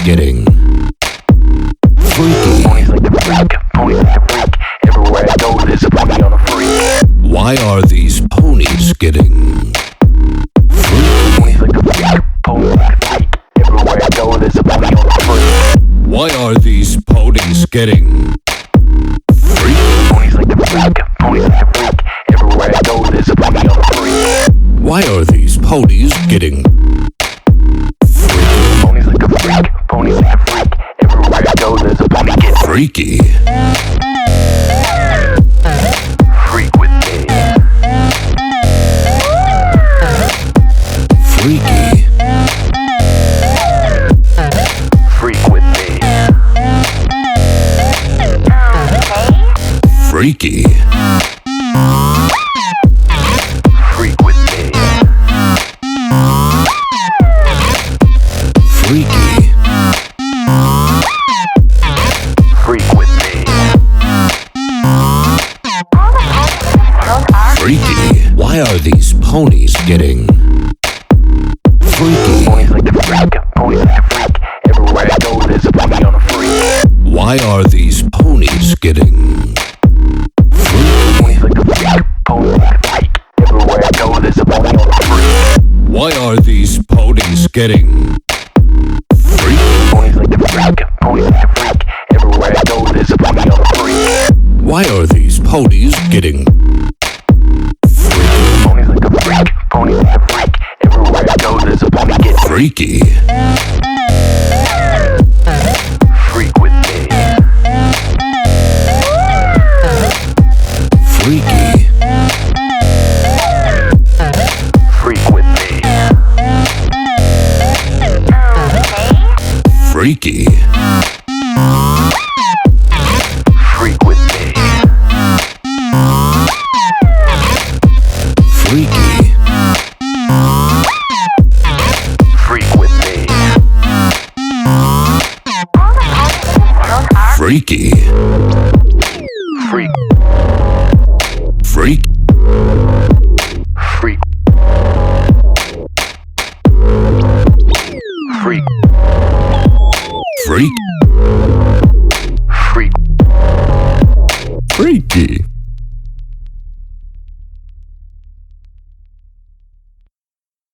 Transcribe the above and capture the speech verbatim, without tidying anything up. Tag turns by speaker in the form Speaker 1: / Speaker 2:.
Speaker 1: getting freaky?
Speaker 2: Ponies like the freak, ponies like the freak. Everywhere I go, there's a pony on a freak.
Speaker 1: Why are these ponies getting freaky?
Speaker 2: Ponies like the freak, ponies like the freak. Everywhere I go, there's a pony on a freak.
Speaker 1: Why are these ponies getting freaky?
Speaker 2: Ponies like the freak, ponies like the freak. Everywhere I go, there's a pony on a freak.
Speaker 1: Why are these ponies getting freaky?
Speaker 2: Ponies like a freak, ponies like a freak. Everywhere I go, there's a pony getting
Speaker 1: Freaky.
Speaker 2: freak with me.
Speaker 1: Freaky.
Speaker 2: Freak with me.
Speaker 1: Freaky.
Speaker 2: Freak with me.
Speaker 1: Freaky.
Speaker 2: Freak with me.
Speaker 1: Freaky. Why are these ponies getting freaky?
Speaker 2: Ponies like the freak, ponies like the freak. Everywhere I go, there's a pony on a freak.
Speaker 1: Why are these ponies getting freaky?
Speaker 2: Ponies like the freak, ponies like the freak. Everywhere I go, there's a pony on a freak.
Speaker 1: Why are these ponies getting freaky?
Speaker 2: Ponies like the freak, ponies like the freak. Everywhere I go, there's a pony on a freak.
Speaker 1: Why are these ponies getting freaky?
Speaker 2: Ponies like the freak, ponies like the freak. Everywhere I go, there's a pony getting
Speaker 1: Freaky.
Speaker 2: freak with me.
Speaker 1: Freaky.
Speaker 2: Freak with me.
Speaker 1: Freaky.
Speaker 2: Freak with me.
Speaker 1: Freaky.
Speaker 2: Freak with me.
Speaker 1: Freaky.
Speaker 2: Freak.
Speaker 1: Freak.
Speaker 2: Freak. Freak.
Speaker 1: Freak.